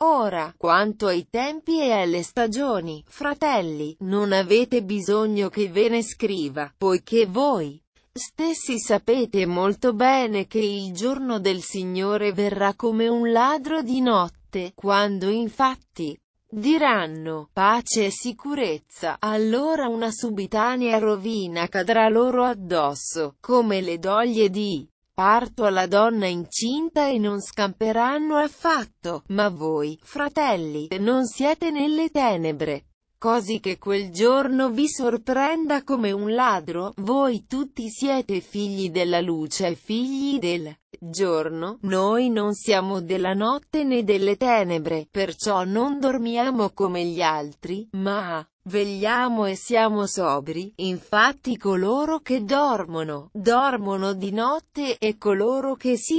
Ora, quanto ai tempi e alle stagioni, fratelli, non avete bisogno che ve ne scriva, poiché voi stessi sapete molto bene che il giorno del Signore verrà come un ladro di notte, quando infatti diranno pace e sicurezza, allora una subitanea rovina cadrà loro addosso, come le doglie di parto alla donna incinta e non scamperanno affatto. Ma voi, fratelli, non siete nelle tenebre, così che quel giorno vi sorprenda come un ladro. Voi tutti siete figli della luce e figli del giorno. Noi non siamo della notte né delle tenebre, perciò non dormiamo come gli altri, ma vegliamo e siamo sobri. Infatti coloro che dormono, dormono di notte, e coloro che si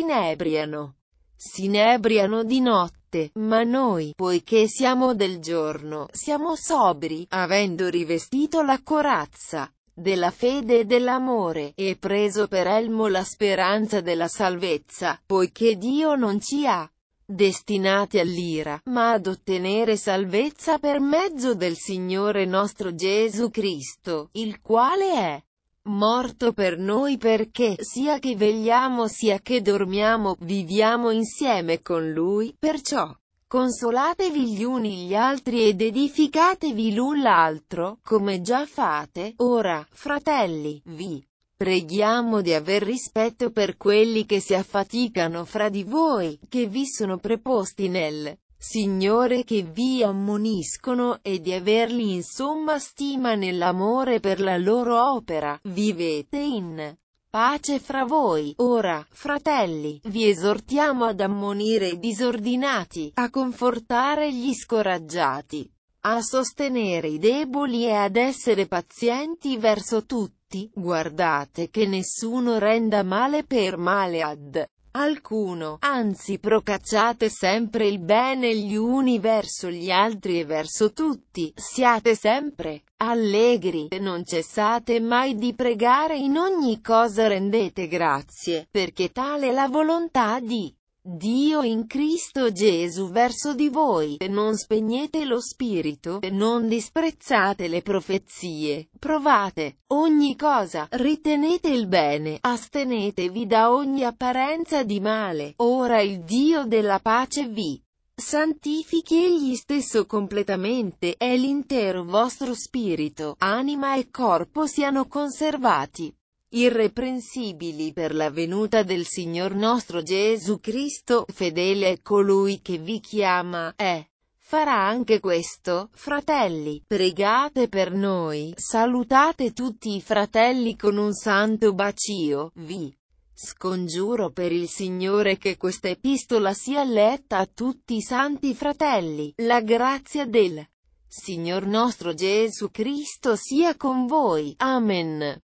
inebriano di notte. Ma noi, poiché siamo del giorno, siamo sobri, avendo rivestito la corazza della fede e dell'amore, e preso per elmo la speranza della salvezza, poiché Dio non ci ha destinati all'ira, ma ad ottenere salvezza per mezzo del Signore nostro Gesù Cristo, il quale è morto per noi, perché, sia che vegliamo sia che dormiamo, viviamo insieme con Lui. Perciò consolatevi gli uni gli altri ed edificatevi l'un l'altro, come già fate. Ora, fratelli, vi preghiamo di aver rispetto per quelli che si affaticano fra di voi, che vi sono preposti nel Signore, che vi ammoniscono, e di averli in somma stima nell'amore per la loro opera. Vivete in pace fra voi. Ora, fratelli, vi esortiamo ad ammonire i disordinati, a confortare gli scoraggiati, a sostenere i deboli e ad essere pazienti verso tutti. Guardate che nessuno renda male per male ad alcuno, anzi procacciate sempre il bene gli uni verso gli altri e verso tutti. Siate sempre allegri, e non cessate mai di pregare. In ogni cosa rendete grazie, perché tale è la volontà di Dio in Cristo Gesù verso di voi. E non spegnete lo spirito, e non disprezzate le profezie. Provate ogni cosa, ritenete il bene, astenetevi da ogni apparenza di male. Ora il Dio della pace vi santifichi egli stesso completamente, e l'intero vostro spirito, anima e corpo siano conservati irreprensibili per la venuta del Signor nostro Gesù Cristo. Fedele è colui che vi chiama, e farà anche questo. Fratelli, pregate per noi, salutate tutti i fratelli con un santo bacio. Vi scongiuro per il Signore che questa epistola sia letta a tutti i santi fratelli. La grazia del Signor nostro Gesù Cristo sia con voi. Amen.